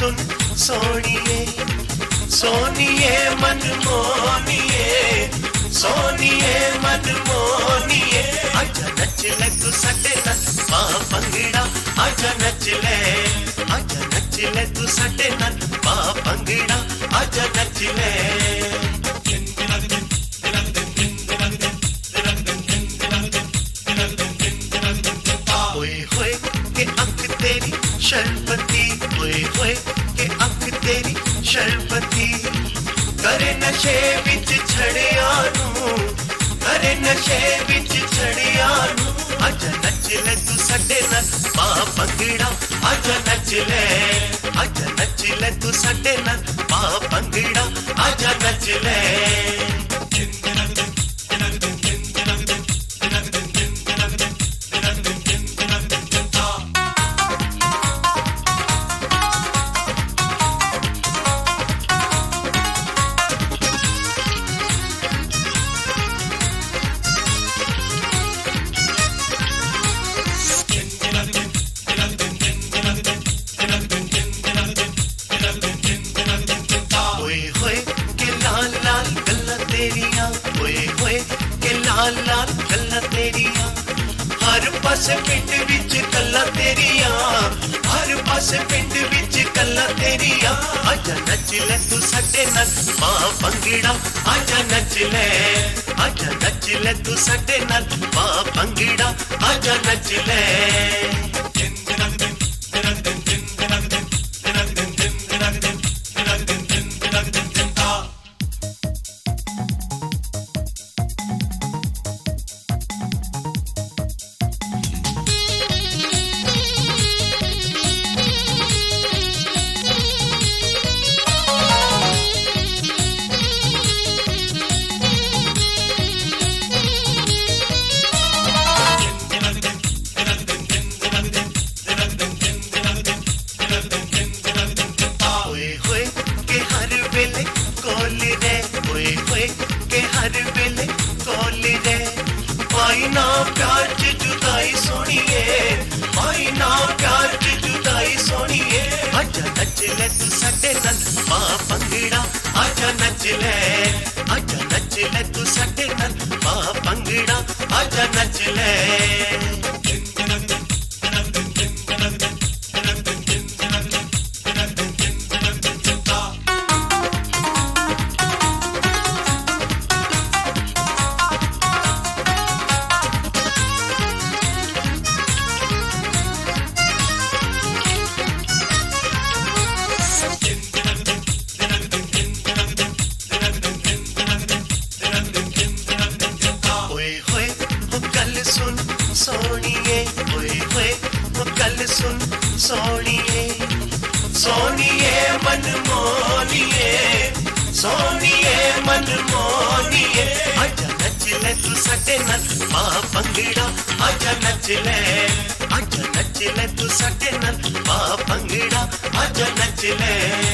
सुन सोनिए, सोनिए मन मोनिए, सोनिए मन मोनिए। आजा नच ले तू साडे नाल पा भंगड़ा, आजा नच ले, आजा नच ले तू साडे नाल पा भंगड़ा, आजा नच ले। ओए होए के अख तेरी शरबती, ओए होए के अख तेरी शरबती। करे नशे विच छड़िया नू, करे नशे विच छड़िया नू। आजा नच ले तू साडे नाल पा भंगड़ा, आजा नच ले, आजा नच ले तू साडे नाल पा भंगड़ा, आजा नच ले। ओए होए के लाल लाल गल्लां तेरियां, हर पासे पिंड विच गल्लां तेरियां, हर पासे पिंड विच गल्लां तेरियां। आजा नच ले तू साडे नाल पा भंगड़ा, आजा नच ले, आजा नच ले तू साडे नाल पा भंगड़ा, आजा नच ले। पाई ना प्यार च जुदाई सोनिए, पाई ना प्यार च जुदाई सोनिए। आजा नच ले तू साडे नाल पा भंगड़ा, आजा नच ले, आजा नच ले तू साडे नाल पा भंगड़ा, आजा नच ले। सोनिए, ओए होए वो गल सुन सोनिए, सोनिए मन मोनिए, सोनिए मन मोनिए। आजा नच ले तू साडे नाल पा भंगड़ा, आजा नच ले, आजा नच ले तू साडे नाल पा भंगड़ा, आजा नच ले।